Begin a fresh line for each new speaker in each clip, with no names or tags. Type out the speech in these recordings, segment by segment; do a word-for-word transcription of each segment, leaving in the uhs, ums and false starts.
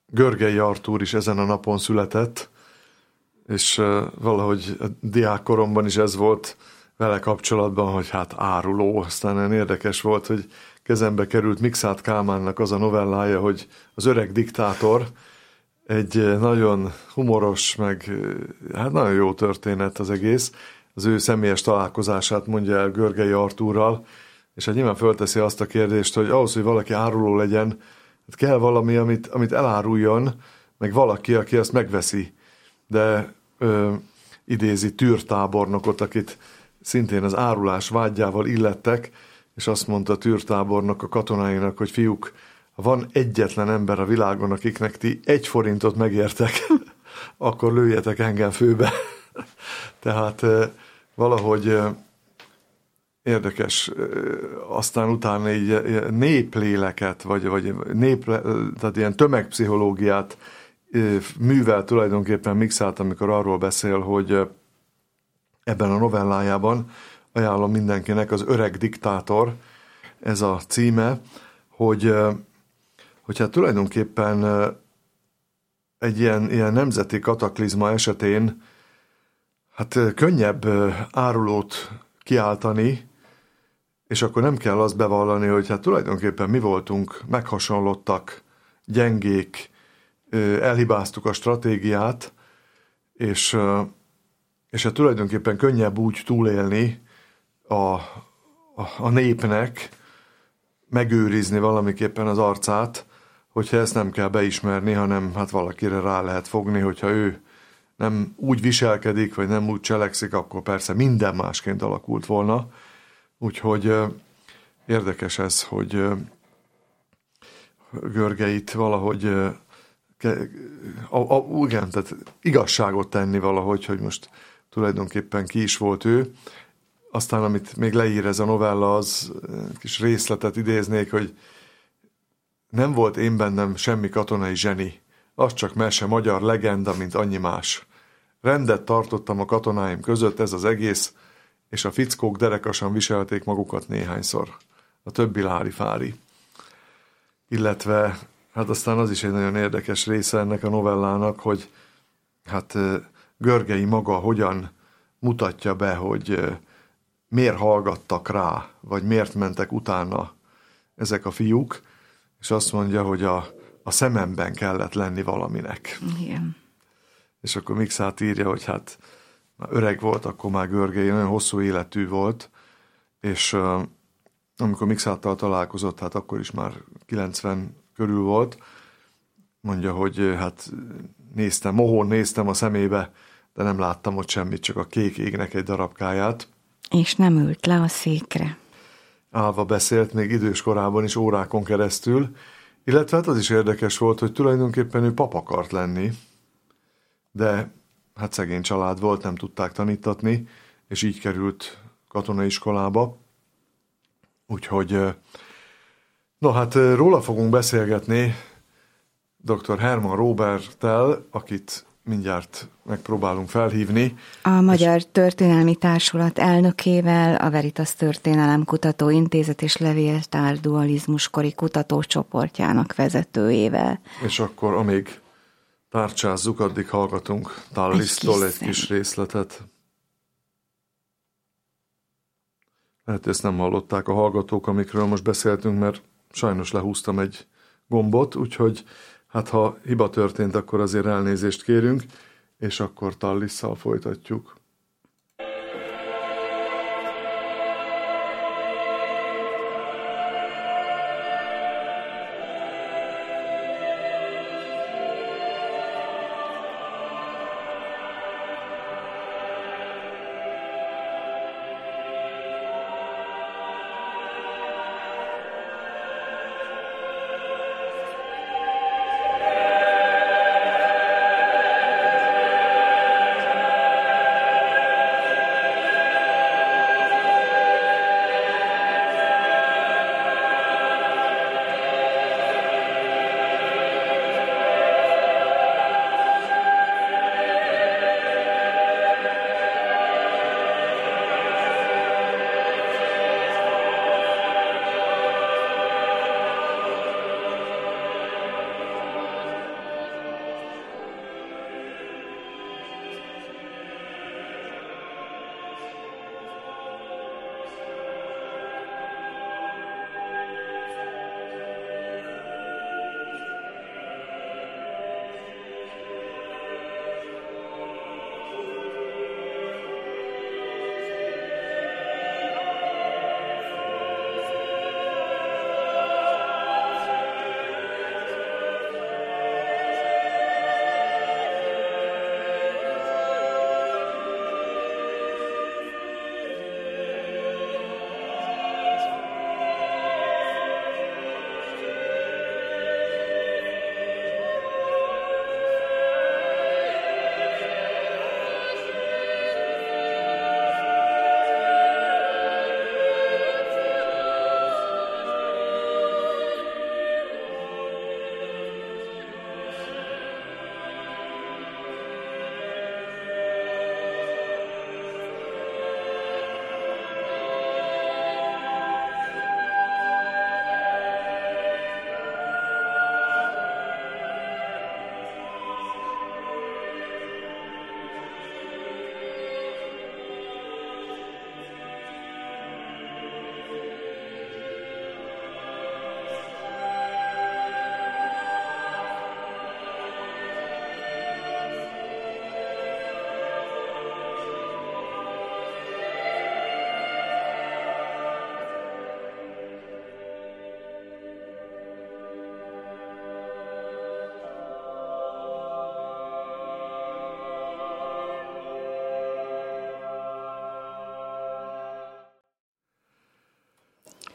Görgei Artúr is ezen a napon született, és valahogy a diákkoromban is ez volt vele kapcsolatban, hogy hát áruló. Aztán nagyon érdekes volt, hogy kezembe került Mikszáth Kálmánnak az a novellája, hogy az öreg diktátor, egy nagyon humoros, meg hát nagyon jó történet az egész. Az ő személyes találkozását mondja el Görgei Artúrral, és hát nyilván fölteszi azt a kérdést, hogy ahhoz, hogy valaki áruló legyen, hát kell valami, amit, amit eláruljon, meg valaki, aki azt megveszi. De ö, idézi Tűr tábornokot, akit szintén az árulás vágyával illettek, és azt mondta Tűr tábornok a katonáinak, hogy fiúk, ha van egyetlen ember a világon, akiknek ti egy forintot megértek, akkor lőjetek engem főbe. Tehát ö, valahogy ö, érdekes, ö, aztán utána így népléleket, vagy, vagy nép, tehát ilyen tömegpszichológiát ö, művel tulajdonképpen Mikszáth, amikor arról beszél, hogy ö, ebben a novellájában ajánlom mindenkinek, az öreg diktátor, ez a címe, hogy, hogy hát tulajdonképpen egy ilyen, ilyen nemzeti kataklizma esetén hát könnyebb árulót kiáltani, és akkor nem kell azt bevallani, hogy hát tulajdonképpen mi voltunk meghasonlottak, gyengék, elhibáztuk a stratégiát, és És hát tulajdonképpen könnyebb úgy túlélni a, a, a népnek, megőrizni valamiképpen az arcát, hogyha ezt nem kell beismerni, hanem hát valakire rá lehet fogni, hogyha ő nem úgy viselkedik, vagy nem úgy cselekszik, akkor persze minden másként alakult volna. Úgyhogy érdekes ez, hogy Görgeit valahogy a, a, igen, tehát igazságot tenni valahogy, hogy most tulajdonképpen ki is volt ő. Aztán, amit még leír ez a novella, az kis részletet idéznék, hogy nem volt én bennem semmi katonai zseni, az csak mese, magyar legenda, mint annyi más. Rendet tartottam a katonáim között, ez az egész, és a fickók derekasan viselték magukat néhányszor. A többi lári-fári. Illetve, hát aztán az is egy nagyon érdekes része ennek a novellának, hogy hát Görgei maga hogyan mutatja be, hogy miért hallgattak rá, vagy miért mentek utána ezek a fiúk, és azt mondja, hogy a, a szememben kellett lenni valaminek.
Igen.
És akkor Mikszáth írja, hogy hát már öreg volt, akkor már Görgei nagyon hosszú életű volt, és uh, amikor Mikszáttal találkozott, hát akkor is már kilencven körül volt, mondja, hogy hát néztem, mohón néztem a szemébe, de nem láttam ott semmit, csak a kék égnek egy darabkáját.
És nem ült le a székre.
Állva beszélt még idős korában is órákon keresztül, illetve hát az is érdekes volt, hogy tulajdonképpen ő pap akart lenni, de hát szegény család volt, nem tudták tanítatni, és így került katonai iskolába. Úgyhogy, no hát róla fogunk beszélgetni dr. Herman Róberttel, akit mindjárt megpróbálunk felhívni.
A Magyar Történelmi Társulat elnökével, a Veritas Történelemkutató Intézet és Levéltár dualizmuskori kutatócsoportjának vezetőjével.
És akkor amíg tárcsázzuk, addig hallgatunk Tallisztól egy kis részletet. Lehet, ezt nem hallották a hallgatók, amikről most beszéltünk, mert sajnos lehúztam egy gombot, úgyhogy hát ha hiba történt, akkor azért elnézést kérünk, és akkor Tallisszal folytatjuk.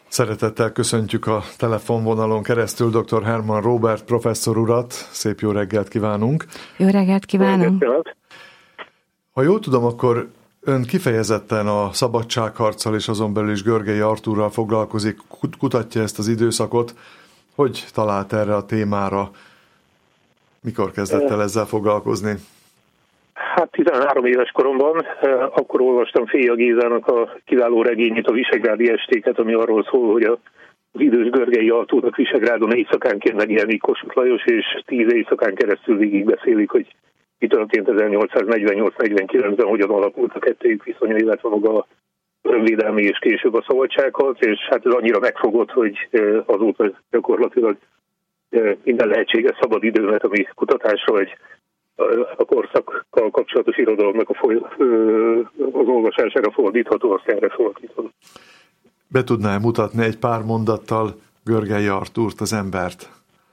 Szeretettel köszöntjük a telefonvonalon keresztül dr. Hermann Róbert professzor urat. Szép jó reggelt kívánunk.
Jó reggelt kívánunk.
Ha jól tudom, akkor ön kifejezetten a szabadságharccal és azon belül is Görgei Artúrral foglalkozik, kutatja ezt az időszakot. Hogy talált erre a témára? Mikor kezdett el ezzel foglalkozni?
Hát tizenhárom éves koromban, akkor olvastam Féja Gézának a kiváló regényét, a Visegrádi estéket, ami arról szól, hogy az idős Görgei Artúrnak Visegrádon éjszakánként megjelenik Kossuth Lajos, és tíz éjszakán keresztül végigbeszélik, hogy mi történt ezernyolcszáznegyvennyolc negyvenkilencben, hogyan alakult a kettőjük viszonya, illetve maga a önvédelmi és később a szabadságharc, és hát ez annyira megfogott, hogy azóta gyakorlatilag minden lehetséges szabad időmet, ami kutatásra vagy a korszakkal kapcsolatos irodalomnak a foly- az olvasására fordítható, azt erre fordítható.
Be tudná mutatni egy pár mondattal Görgei Artúrt, az embert?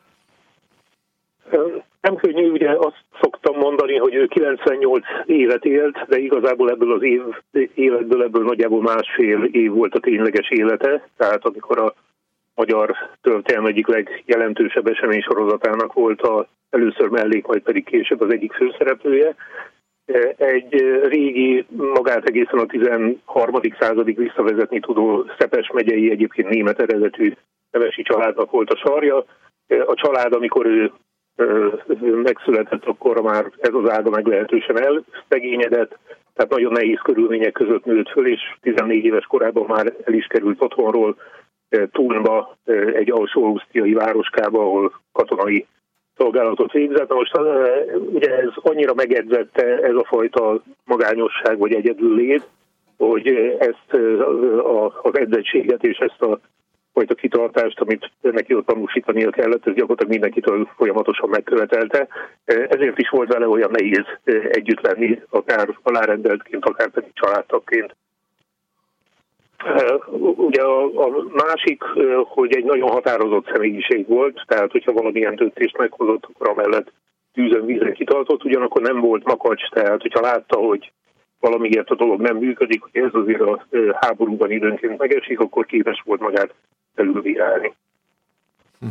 Nem könnyű, ugye azt szoktam mondani, hogy ő kilencvennyolc évet élt, de igazából ebből az év, életből ebből nagyjából másfél év volt a tényleges élete, tehát amikor a magyar történelem egyik legjelentősebb eseménysorozatának volt a először mellék, majd pedig később az egyik főszereplője. Egy régi, magát egészen a tizenharmadik századig visszavezetni tudó Szepes megyei, egyébként német eredetű nevesi családnak volt a sarja. A család, amikor ő megszületett, akkor már ez az ága meglehetősen elszegényedett, tehát nagyon nehéz körülmények között nőtt föl, és tizennégy éves korában már el is került otthonról Thunba, egy alsó-ausztriai városkába, ahol katonai szolgálatot végzett. Most ugye ez annyira megedzette, ez a fajta magányosság vagy egyedüllét, hogy ezt az edzettséget és ezt a fajta kitartást, amit neki ott tanúsítania kellett, ez gyakorlatilag mindenkitől folyamatosan megkövetelte. Ezért is volt vele olyan nehéz együtt lenni, akár alárendeltként, akár pedig családtagként. Ugye a, a másik, hogy egy nagyon határozott személyiség volt, tehát hogyha valamilyen döntést meghozott, akkor amellett tűzön vízen kitartott, ugyanakkor nem volt makacs, tehát hogyha látta, hogy valamiért a dolog nem működik, hogy ez azért a háborúban időnként megesik, akkor képes volt magát felülbírálni. Hm.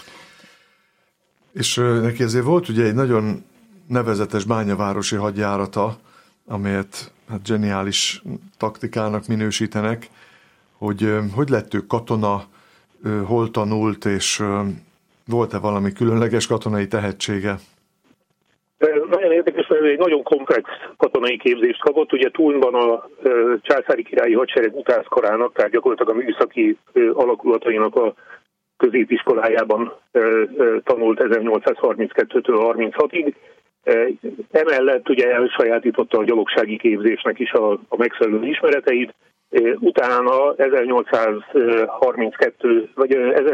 És neki ezért volt ugye egy nagyon nevezetes bányavárosi hadjárata, amelyet hát zseniális taktikának minősítenek, hogy hogy lett ő katona, hol tanult, és volt-e valami különleges katonai tehetsége?
Nagyon érdekes, mert egy nagyon komplex katonai képzést kapott. Ugye Thunban a császári királyi hadsereg utászkarának, tehát gyakorlatilag a műszaki alakulatainak a középiskolájában tanult ezernyolcszázharminckettőtől harminchatig. Emellett ugye elsajátította a gyalogsági képzésnek is a, a megfelelő ismereteit. Utána ezernyolcszázharminckettő vagy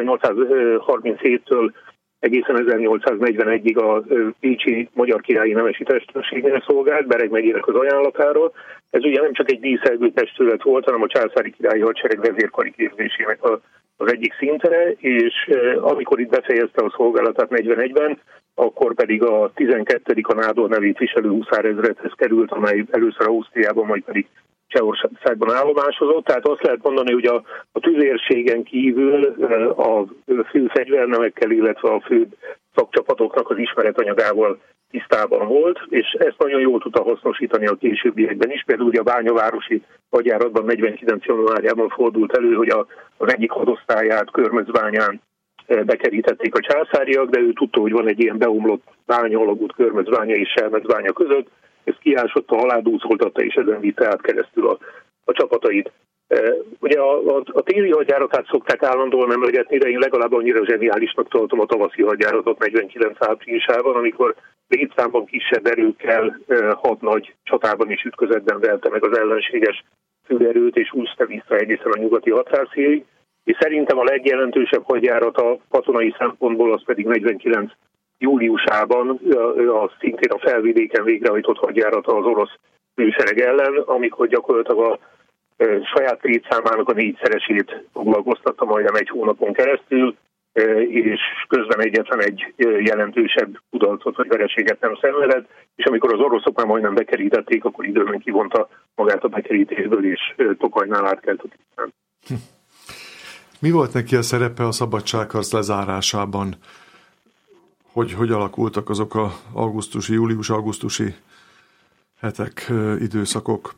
ezernyolcszázharminchéttől egészen ezernyolcszáznegyvenegyig a Pécsi Magyar Királyi Nemesi Testőrségnél szolgált, Bereg megyének az ajánlatáról. Ez ugye nem csak egy díszelgő testület volt, hanem a császári királyi hadsereg vezérkari képzésének a, az egyik szinte, és amikor itt befejezte a szolgálatát negyvenegyben, akkor pedig a tizenkettedik a Nádor nevét viselő huszárezredhez került, amely először Ausztriában, majd pedig Csehországban állomásozott. Tehát azt lehet mondani, hogy a, a tüzérségen kívül a fő fegyvernemekkel, illetve a fő szakcsapatoknak az ismeretanyagával tisztában volt, és ezt nagyon jól tudta hasznosítani a későbbiekben is. Például ugye a bányavárosi hadjáratban negyvenkilenc januárjában fordult elő, hogy a, az egyik hadosztályát Körmöcbányán bekerítették a császáriak, de ő tudta, hogy van egy ilyen beomlott bánya, alagút Körmöcbánya és Selmecbánya között, ezt kiásotta, aládúszoltatta, és ezen vitte át keresztül a, a csapatait. E, ugye a, a, a téli hadjáratát szokták állandóan emlegetni, de én legalább annyira zseniálisnak tartom a tavaszi hadjáratot negyvenkilenc áprilisában, amikor létszámban kisebb erőkkel e, hat nagy csatában és ütközetben velte meg az ellenséges főerőt, és úszta vissza egészen a nyugati határszélig. És szerintem a legjelentősebb hadjárat a katonai szempontból az pedig negyvenkilenc júliusában a szintén a felvidéken végrehajtott hadjárata az orosz fősereg ellen, amikor gyakorlatilag a saját létszámának a négyszeresét foglalkoztatta majdnem egy hónapon keresztül, és közben egyetlen egy jelentősebb kudarcot vagy vereséget nem szenvedett, és amikor az oroszok már majdnem bekerítették, akkor időben kivonta magát a bekerítésből, és Tokajnál átkelt a tisztán.
Mi volt neki a szerepe a szabadságharc lezárásában? Hogy, hogy alakultak azok a augusztusi, július-augusztusi hetek, időszakok?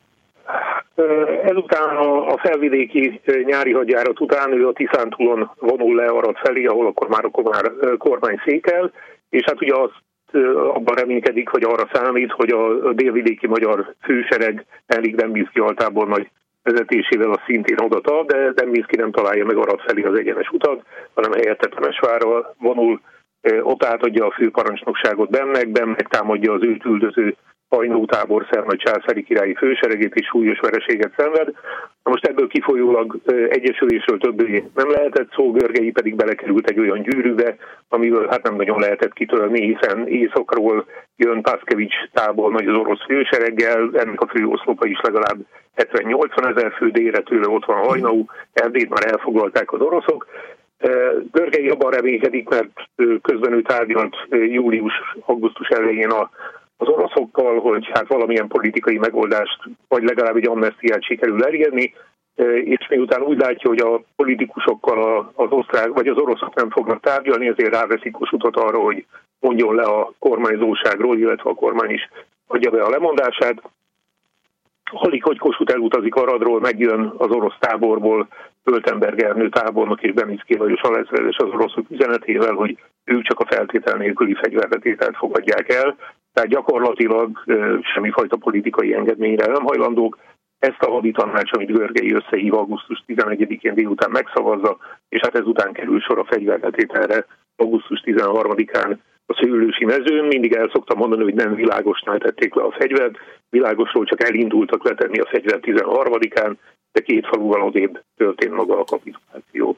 Ezután a felvidéki nyári hadjárat után ő a Tiszántúlon vonul le Arad felé, ahol akkor már a kormány székel, és hát ugye azt abban reménykedik, vagy arra számít, hogy a délvidéki magyar fősereg Henrik Dembinski altából nagy vezetésével az szintén oda, de Dembinski nem találja meg Arad felé az egyenes utat, hanem helyette Temesvárra vonul, ott átadja a főparancsnokságot Bemnek, Bemnek támadja az őt üldöző Hajnó tábor Szernagy császári királyi főseregét, és súlyos vereséget szenved. Na most ebből kifolyólag egyesülésről többé nem lehetett szó, Görgei pedig belekerült egy olyan gyűrűbe, amiből hát nem nagyon lehetett kitörni, hiszen északról jön Paszkevics tábor nagy az orosz fősereggel, ennek a főoszlopa is legalább hetven-nyolcvan ezer fő, délre tőle ott van Hajnó, Erdélyt már elfoglalták az oroszok. Görgei abban reménykedik, mert közben ő tárgyalt július-augusztus elején a az oroszokkal, hogy hát valamilyen politikai megoldást, vagy legalább egy amnesztiát sikerül elérni, és miután úgy látja, hogy a politikusokkal az osztrák vagy az oroszok nem fognak tárgyalni, ezért ráveszik Kossuthot arra, hogy mondjon le a kormányzóságról, illetve a kormány is adja be a lemondását. Alig, hogy Kossuth elutazik Aradról, megjön az orosz táborból Töltenberg Ernő tábornok és Beniczky Lajos alezredes az oroszok üzenetével, hogy ők csak a feltétel nélküli fegyverletételt fogadják el, tehát gyakorlatilag semmifajta politikai engedményre nem hajlandók. Ezt a haditanács, amit Görgei összehív augusztus tizenegyedikén délután megszavazza, és hát ezután kerül sor a fegyverletételre augusztus tizenharmadikán a Szőlősi mezőn. Mindig el szoktam mondani, hogy nem Világosnál tették le a fegyvert, Világosról csak elindultak letenni a fegyvert tizenharmadikán, de két faluval odébb történt maga a kapituláció.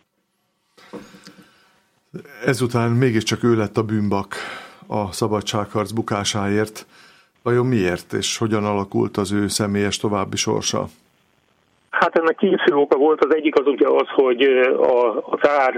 Ezután mégiscsak ő lett a bűnbak a szabadságharc bukásáért. Vajon miért, és hogyan alakult az ő személyes további sorsa?
Hát ennek két fő oka volt. Az egyik az ugye az, hogy a, a cár,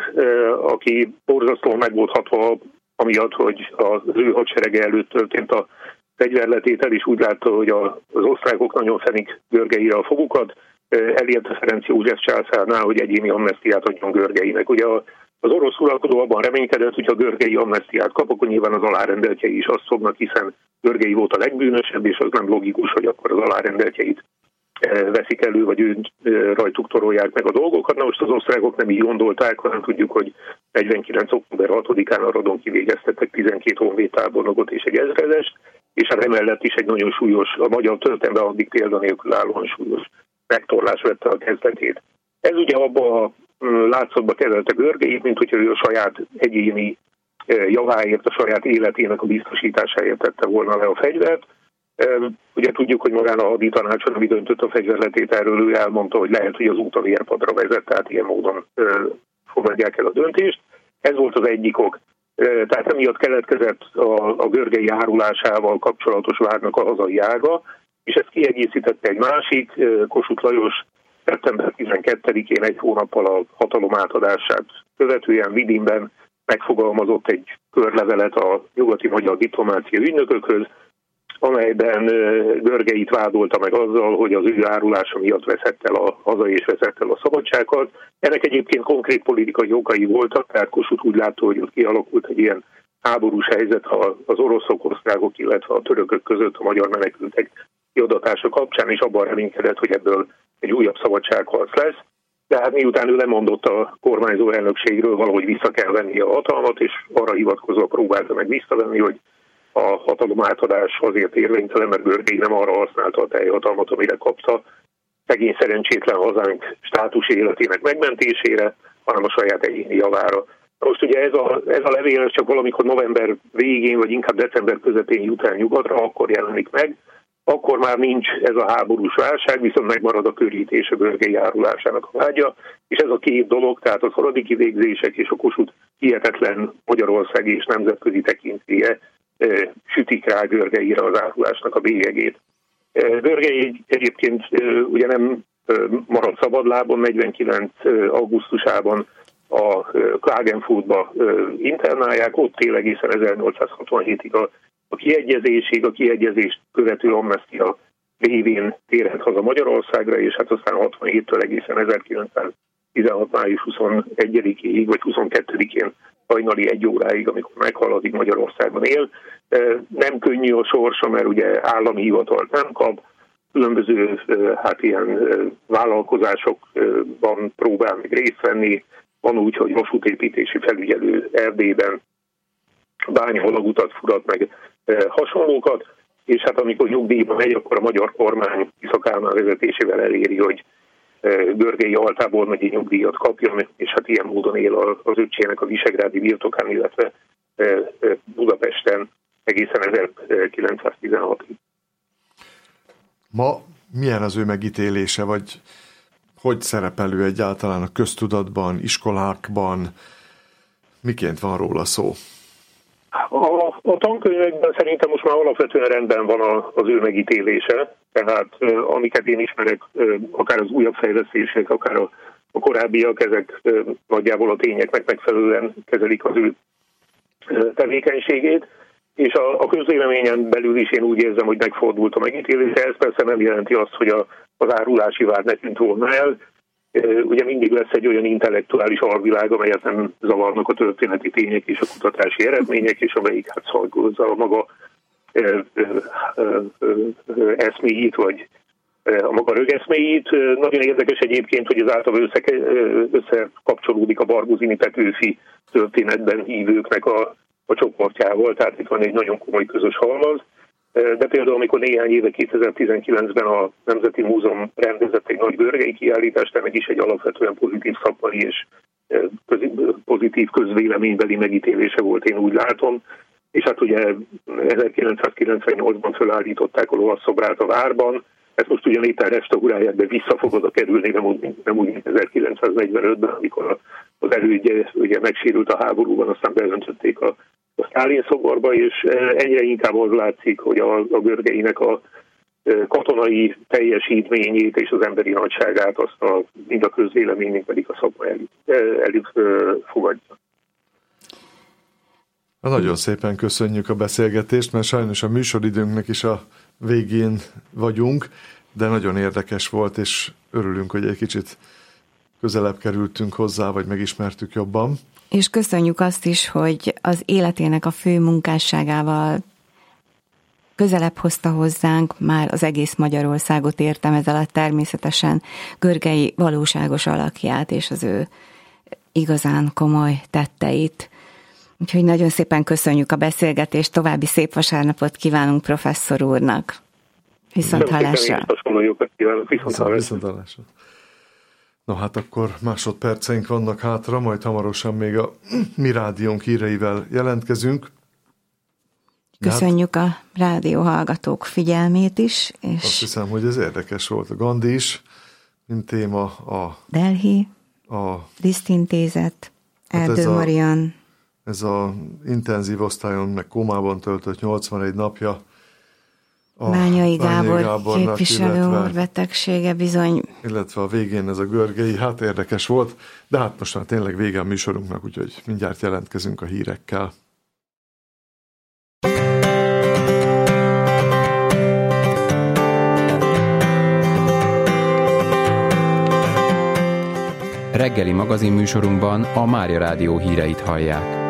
aki borzasztóan meg volt hatva amiatt, hogy az ő hadserege előtt történt a fegyverletétel, és úgy látta, hogy az osztrákok nagyon fenik Görgeire a fogukat, elérte Ferenc József császárnál, hogy egyéni amnesztiát adjon Görgeinek. Ugye az orosz uralkodó abban reménykedett, hogy ha Görgei amnesztiát kap, akkor nyilván az alárendeltjei is azt fognak, hiszen Görgei volt a legbűnösebb, és az nem logikus, hogy akkor az alárendeltjeit veszik elő, vagy ő rajtuk torolják meg a dolgokat. Na most az osztrákok nem így gondolták, hanem tudjuk, hogy negyvenkilenc október hatodikán Aradon kivégeztettek tizenkét honvédtábornokot és egy ezredest, és hát emellett is egy nagyon súlyos, a magyar történelemben addig példanélkül állóan súlyos megtorlás vette a kezdetét. Ez ugye abban a látszatba kezelte Görgeit, mint hogyha ő a saját egyéni javáért, a saját életének a biztosításáért tette volna le a fegyvert. Ugye tudjuk, hogy magán a haditanácson, ami döntött a fegyverletételről, ő elmondta, hogy lehet, hogy az út a vérpadra vezet, tehát ilyen módon fogadják el a döntést. Ez volt az egyik ok. Tehát emiatt keletkezett a, a Görgei árulásával kapcsolatos vádnak a hazai ága, és ezt kiegészítette egy másik, Kossuth Lajos szeptember tizenkettedikén egy hónappal a hatalom átadását követően Vidinben megfogalmazott egy körlevelet a nyugati magyar diplomácia ügynökökhöz, amelyben Görgeit vádolta meg azzal, hogy az ő árulása miatt veszett el a haza és veszett el a szabadságharc. Ennek egyébként konkrét politikai okai voltak, tehát Kossuth úgy látta, hogy ott kialakult egy ilyen háborús helyzet az oroszok, osztrákok, illetve a törökök között a magyar menekültek kiadatása kapcsán, és abban reménykedett, hogy ebből egy újabb szabadságharc lesz. De hát miután ő lemondott a kormányzó elnökségről, valahogy vissza kell venni a hatalmat, és arra hivatkozva próbálta meg visszavenni, hogy a hatalom átadás azért érvénytelen, mert Görgei nem arra használta a teljhatalmat, amire kapta szegény szerencsétlen hazánk státus életének megmentésére, hanem a saját egyéni javára. Most ugye ez a, ez a levél csak valamikor november végén, vagy inkább december közepén jut el nyugatra, akkor jelenik meg. Akkor már nincs ez a háborús válság, viszont megmarad a körítés a Görgei árulásának a vágya, és ez a két dolog, tehát a szaradi kivégzések és a Kossuth hihetetlen Magyarországi és nemzetközi tekintélye e, sütik rá Görgeire az árulásnak a bélyegét. E, Görgei egyébként e, ugye nem e, marad szabadlábon, negyvenkilenc augusztusában a Klagenfurtba e, internálják, ott él egészen ezernyolcszázhatvanhétig a A kiegyezésig, a kiegyezést követő amnestia révén térhet haza Magyarországra, és hát aztán hatvanhéttől egészen ezerkilencszáznyolcvanhét tizenhat május huszonegyedikéig vagy huszonkettedikén hajnali egy óráig, amikor meghal, addig Magyarországon él. Nem könnyű a sorsa, mert ugye állami hivatalt nem kap, különböző hát ilyen vállalkozásokban próbál még részt venni, van úgy, hogy vasútépítési felügyelő Erdélyben, bányahalagutat furat meg hasonlókat, és hát amikor nyugdíjba megy, akkor a magyar kormány Tisza Kálmán vezetésével eléri, hogy Görgei Altából megyi nyugdíjat kapjon, és hát ilyen módon él az öccsének a visegrádi birtokán, illetve Budapesten egészen ezerkilencszáztizenhatig.
Ma milyen az ő megítélése, vagy hogy szerepel ő egyáltalán a köztudatban, iskolákban? Miként van róla szó?
A, a tankönyvekben szerintem most már alapvetően rendben van a, az ő megítélése, tehát amiket én ismerek, akár az újabb fejlesztések, akár a, a korábbiak, ezek nagyjából a tényeknek megfelelően kezelik az ő tevékenységét, és a, a közvéleményen belül is én úgy érzem, hogy megfordult a megítélése. Ez persze nem jelenti azt, hogy a, az árulási vád ne tűnt volna el. Ugye mindig lesz egy olyan intellektuális alvilág, amelyet nem zavarnak a történeti tények és a kutatási eredmények, és amelyik hát szorgozza a maga eszméjét, vagy a maga rögeszméjét. Nagyon érdekes egyébként, hogy az által össze, összekapcsolódik a Barguzini Petőfi történetben hívőknek a, a csoportjával, tehát itt van egy nagyon komoly közös halmaz. De például, amikor néhány éve kétezer-tizenkilencben a Nemzeti Múzeum rendezett egy nagy görgei kiállítást, ennek is egy alapvetően pozitív szakmai és pozitív közvéleménybeli megítélése volt, én úgy látom. És hát ugye ezerkilencszázkilencvennyolcban felállították a lovasszobrát a várban, ezt most ugyan éppen restaurálják, de vissza fog oda kerülni, nem úgy, nem úgy mint ezerkilencszáznegyvenötben, amikor az elődje ugye megsérült a háborúban, aztán beöntötték a a Sztálin szoborba, és egyre inkább az látszik, hogy a, a görgeinek a katonai teljesítményét és az emberi nagyságát azt a, mind a közvélemény, mind pedig a szakma elfogadja.
Nagyon szépen köszönjük a beszélgetést, mert sajnos a műsoridőnknek is a végén vagyunk, de nagyon érdekes volt, és örülünk, hogy egy kicsit közelebb kerültünk hozzá, vagy megismertük jobban.
És köszönjük azt is, hogy az életének a fő munkásságával közelebb hozta hozzánk, már az egész Magyarországot értem ez alatt természetesen, Görgei valóságos alakját és az ő igazán komoly tetteit. Úgyhogy nagyon szépen köszönjük a beszélgetést, további szép vasárnapot kívánunk professzor úrnak. Viszont hallásra.
Viszont hallásra. No hát akkor másodperceink vannak hátra, majd hamarosan még a mi rádiónk híreivel jelentkezünk.
Köszönjük a rádió hallgatók figyelmét is. És
azt hiszem, hogy ez érdekes volt. A Gandhi is, mint téma. A
Delhi,
a
Lisztintézet, hát Erdő Marian.
Ez a intenzív osztályon meg kómában töltött nyolcvanegy napja. A
Bányai Gábor Gábornak, képviselő úr betegsége bizony.
Illetve a végén ez a görgei, hát érdekes volt, de hát most már tényleg vége a műsorunknak, úgyhogy mindjárt jelentkezünk a hírekkel.
Reggeli magazinműsorunkban a Mária Rádió híreit hallják.